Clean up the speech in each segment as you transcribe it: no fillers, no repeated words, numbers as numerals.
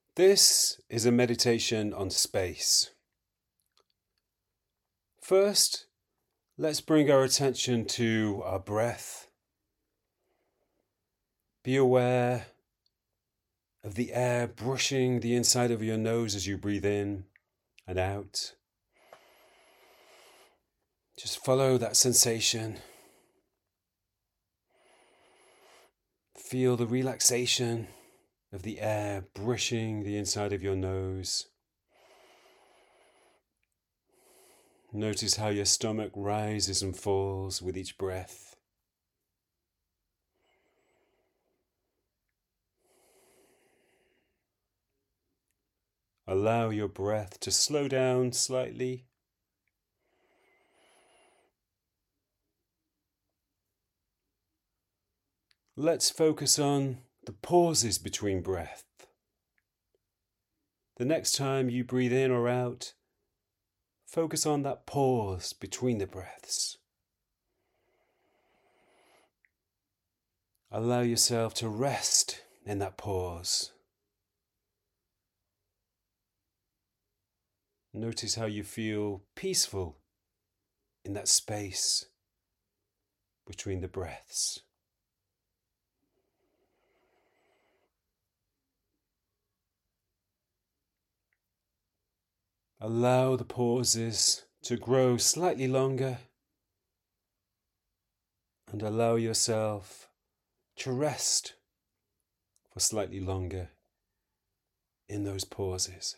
This is a meditation on space. First, let's bring our attention to our breath. Be aware of the air brushing the inside of your nose as you breathe in and out. Just follow that sensation. Feel the relaxation of the air brushing the inside of your nose. Notice how your stomach rises and falls with each breath. Allow your breath to slow down slightly. Let's focus on the pauses between breath. The next time you breathe in or out, focus on that pause between the breaths. Allow yourself to rest in that pause. Notice how you feel peaceful in that space between the breaths. Allow the pauses to grow slightly longer and allow yourself to rest for slightly longer in those pauses.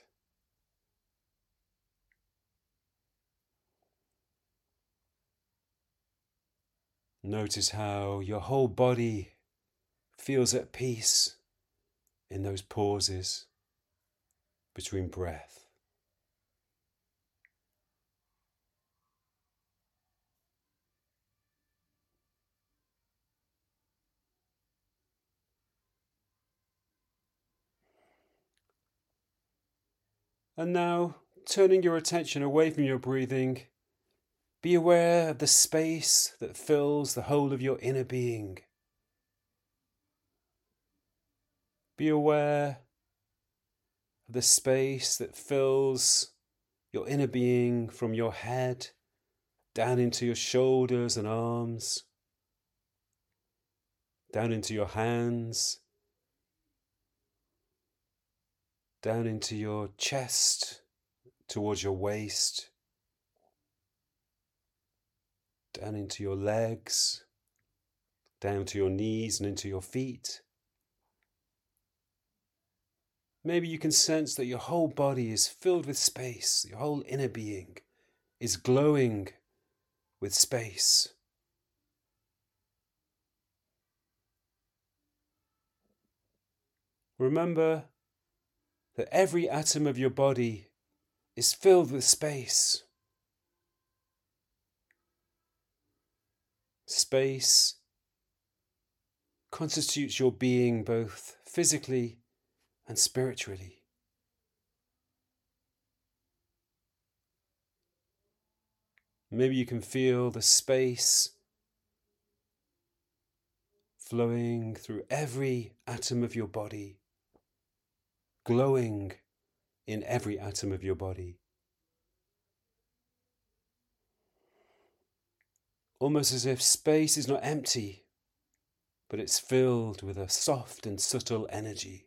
Notice how your whole body feels at peace in those pauses between breath. And now, turning your attention away from your breathing, be aware of the space that fills the whole of your inner being. Be aware of the space that fills your inner being from your head down into your shoulders and arms, down into your hands, down into your chest, towards your waist, down into your legs, down to your knees and into your feet. Maybe you can sense that your whole body is filled with space. Your whole inner being is glowing with space. Remember that every atom of your body is filled with space. Space constitutes your being both physically and spiritually. Maybe you can feel the space flowing through every atom of your body, glowing in every atom of your body. Almost as if space is not empty, but it's filled with a soft and subtle energy.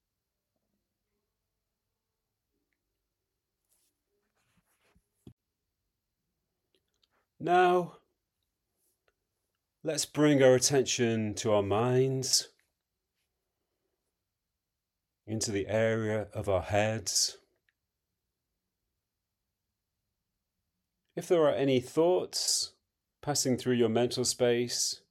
Now, let's bring our attention to our minds, into the area of our heads. If there are any thoughts passing through your mental space,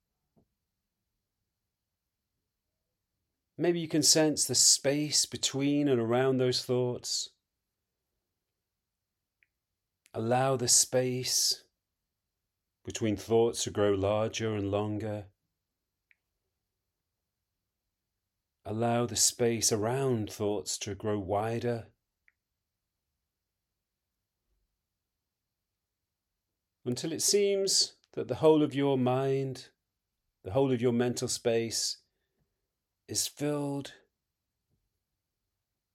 maybe you can sense the space between and around those thoughts. Allow the space between thoughts to grow larger and longer. Allow the space around thoughts to grow wider. Until it seems that the whole of your mind, the whole of your mental space is filled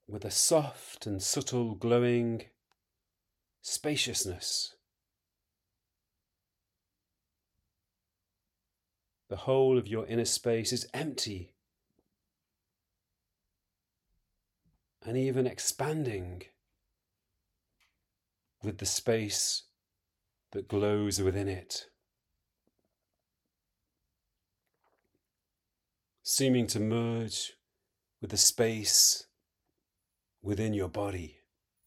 with a soft and subtle glowing spaciousness. The whole of your inner space is empty and even expanding with the space that glows within it, seeming to merge with the space within your body,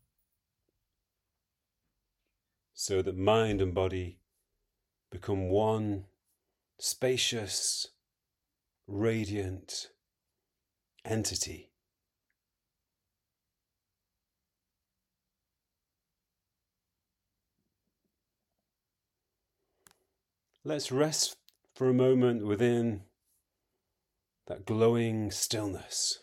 so that mind and body become one spacious, radiant entity. Let's rest for a moment within that glowing stillness.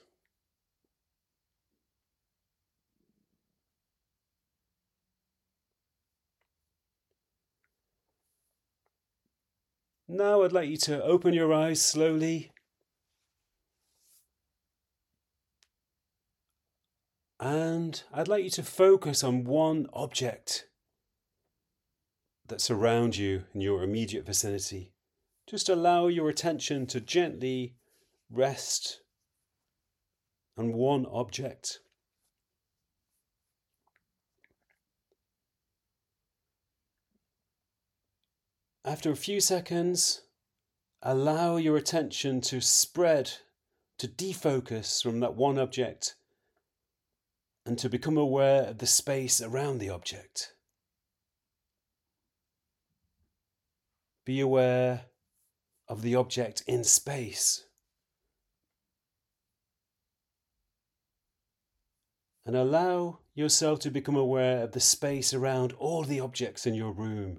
Now I'd like you to open your eyes slowly and I'd like you to focus on one object that's around you in your immediate vicinity. Just allow your attention to gently rest on one object. After a few seconds, allow your attention to spread, to defocus from that one object and to become aware of the space around the object. Be aware of the object in space. And allow yourself to become aware of the space around all the objects in your room.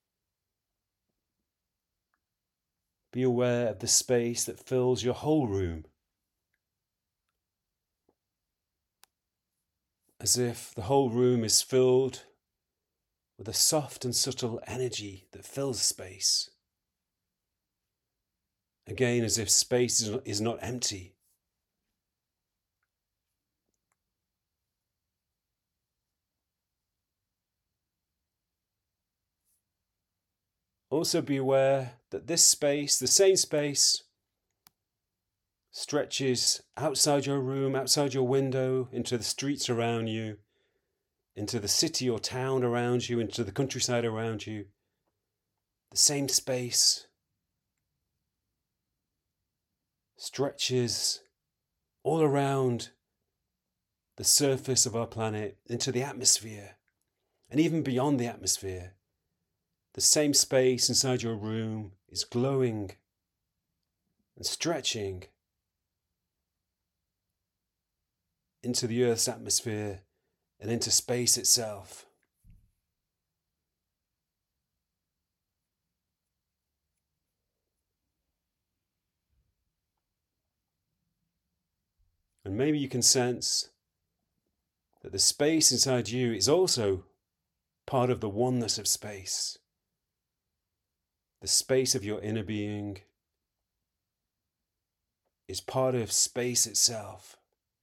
Be aware of the space that fills your whole room, as if the whole room is filled with a soft and subtle energy that fills space. Again, as if space is not empty. Also be aware that this space, the same space, stretches outside your room, outside your window, into the streets around you, into the city or town around you, into the countryside around you. The same space stretches all around the surface of our planet, into the atmosphere, and even beyond the atmosphere. The same space inside your room is glowing and stretching into the Earth's atmosphere and into space itself. And maybe you can sense that the space inside you is also part of the oneness of space. The space of your inner being is part of space itself.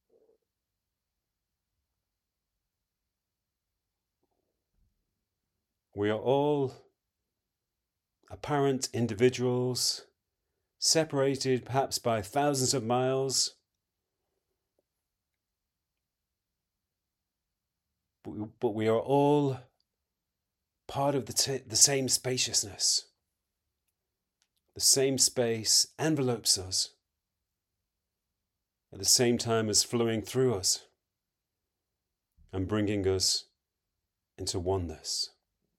We are all apparent individuals, separated perhaps by thousands of miles, but we are all part of the same spaciousness. The same space envelopes us at the same time as flowing through us and bringing us into oneness.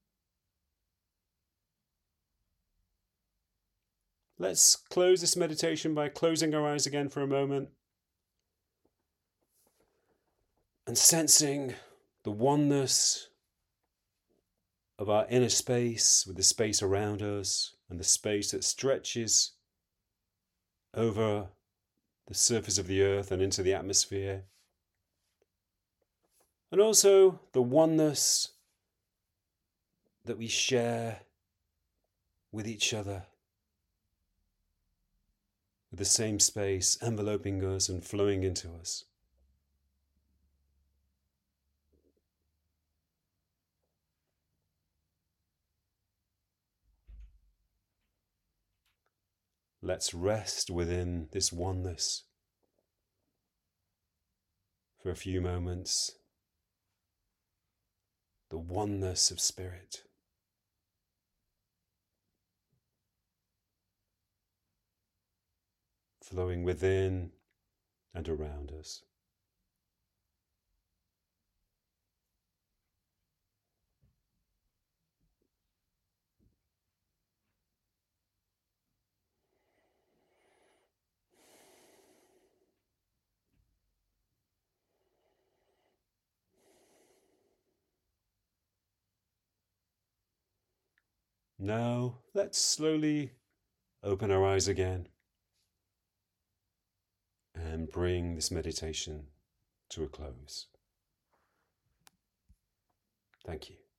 Let's close this meditation by closing our eyes again for a moment and sensing the oneness of our inner space with the space around us and the space that stretches over the surface of the earth and into the atmosphere. And also the oneness that we share with each other, with the same space enveloping us and flowing into us. Let's rest within this oneness for a few moments. The oneness of spirit. Flowing within and around us. Now, let's slowly open our eyes again and bring this meditation to a close. Thank you.